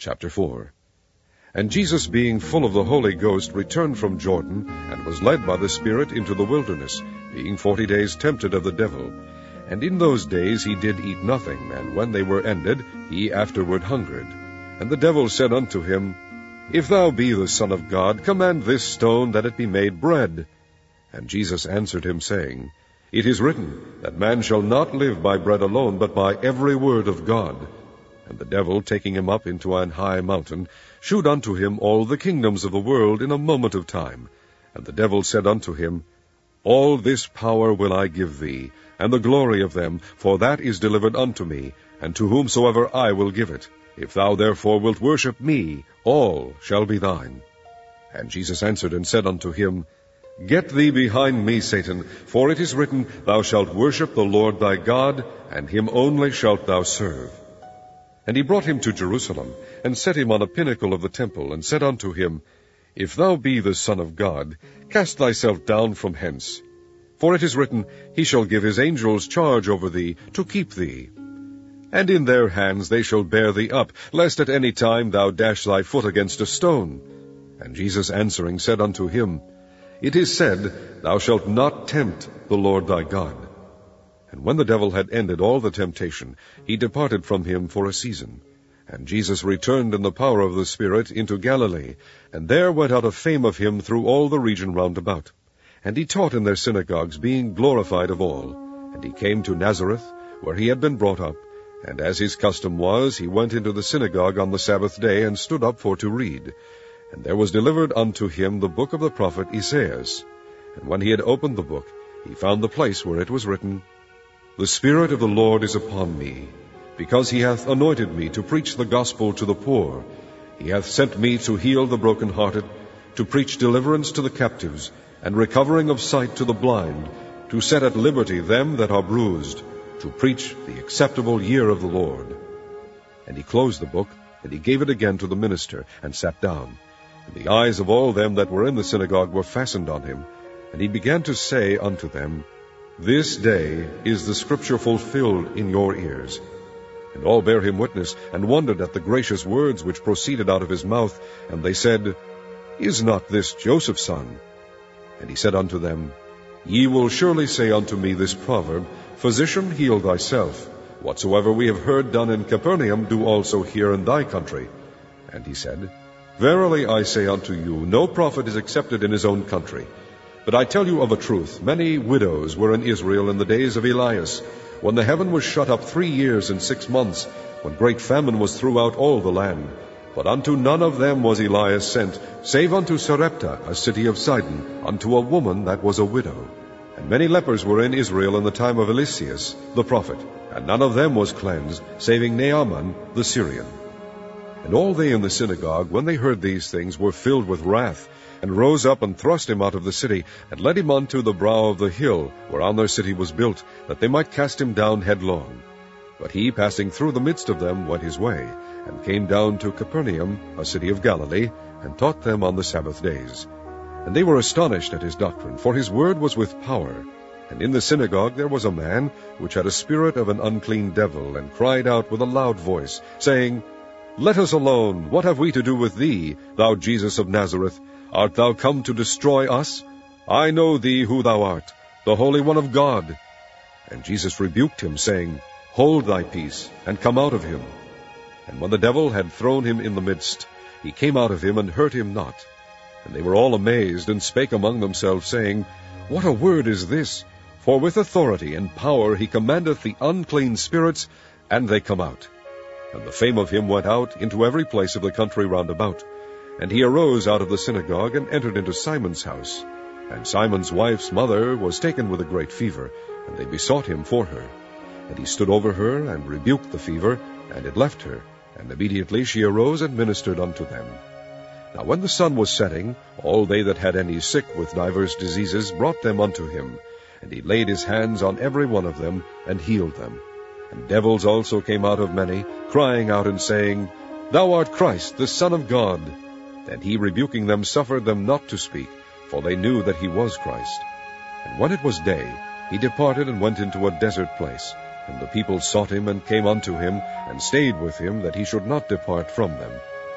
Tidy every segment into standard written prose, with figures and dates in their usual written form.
Chapter 4. And Jesus, being full of the Holy Ghost, returned from Jordan, and was led by the Spirit into the wilderness, being 40 days tempted of the devil. And in those days he did eat nothing, and when they were ended, he afterward hungered. And the devil said unto him, If thou be the Son of God, command this stone that it be made bread. And Jesus answered him, saying, It is written, that man shall not live by bread alone, but by every word of God. And the devil, taking him up into an high mountain, shewed unto him all the kingdoms of the world in a moment of time. And the devil said unto him, All this power will I give thee, and the glory of them, for that is delivered unto me, and to whomsoever I will give it. If thou therefore wilt worship me, all shall be thine. And Jesus answered and said unto him, Get thee behind me, Satan, for it is written, Thou shalt worship the Lord thy God, and him only shalt thou serve. And he brought him to Jerusalem, and set him on a pinnacle of the temple, and said unto him, If thou be the Son of God, cast thyself down from hence. For it is written, He shall give his angels charge over thee, to keep thee. And in their hands they shall bear thee up, lest at any time thou dash thy foot against a stone. And Jesus answering said unto him, It is said, Thou shalt not tempt the Lord thy God. And when the devil had ended all the temptation, he departed from him for a season. And Jesus returned in the power of the Spirit into Galilee, and there went out a fame of him through all the region round about. And he taught in their synagogues, being glorified of all. And he came to Nazareth, where he had been brought up. And as his custom was, he went into the synagogue on the Sabbath day, and stood up for to read. And there was delivered unto him the book of the prophet Esaias. And when he had opened the book, he found the place where it was written, The Spirit of the Lord is upon me, because he hath anointed me to preach the gospel to the poor. He hath sent me to heal the brokenhearted, to preach deliverance to the captives, and recovering of sight to the blind, to set at liberty them that are bruised, to preach the acceptable year of the Lord. And he closed the book, and he gave it again to the minister, and sat down. And the eyes of all them that were in the synagogue were fastened on him. And he began to say unto them, This day is the scripture fulfilled in your ears. And all bare him witness, and wondered at the gracious words which proceeded out of his mouth. And they said, Is not this Joseph's son? And he said unto them, Ye will surely say unto me this proverb, Physician, heal thyself. Whatsoever we have heard done in Capernaum, do also here in thy country. And he said, Verily I say unto you, no prophet is accepted in his own country. But I tell you of a truth, many widows were in Israel in the days of Elias, when the heaven was shut up 3 years and 6 months, when great famine was throughout all the land. But unto none of them was Elias sent, save unto Sarepta, a city of Sidon, unto a woman that was a widow. And many lepers were in Israel in the time of Eliseus the prophet, and none of them was cleansed, saving Naaman the Syrian. And all they in the synagogue, when they heard these things, were filled with wrath, and rose up and thrust him out of the city, and led him unto the brow of the hill, whereon their city was built, that they might cast him down headlong. But he, passing through the midst of them, went his way, and came down to Capernaum, a city of Galilee, and taught them on the Sabbath days. And they were astonished at his doctrine, for his word was with power. And in the synagogue there was a man which had a spirit of an unclean devil, and cried out with a loud voice, saying, Let us alone, what have we to do with thee, thou Jesus of Nazareth? Art thou come to destroy us? I know thee who thou art, the Holy One of God. And Jesus rebuked him, saying, Hold thy peace, and come out of him. And when the devil had thrown him in the midst, he came out of him, and hurt him not. And they were all amazed, and spake among themselves, saying, What a word is this! For with authority and power he commandeth the unclean spirits, and they come out. And the fame of him went out into every place of the country round about. And he arose out of the synagogue, and entered into Simon's house. And Simon's wife's mother was taken with a great fever, and they besought him for her. And he stood over her, and rebuked the fever, and it left her. And immediately she arose and ministered unto them. Now when the sun was setting, all they that had any sick with divers diseases brought them unto him. And he laid his hands on every one of them, and healed them. And devils also came out of many, crying out and saying, Thou art Christ, the Son of God. And he, rebuking them, suffered them not to speak, for they knew that he was Christ. And when it was day, he departed and went into a desert place. And the people sought him, and came unto him, and stayed with him, that he should not depart from them.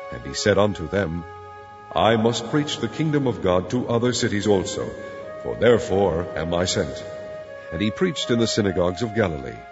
And he said unto them, I must preach the kingdom of God to other cities also, for therefore am I sent. And he preached in the synagogues of Galilee.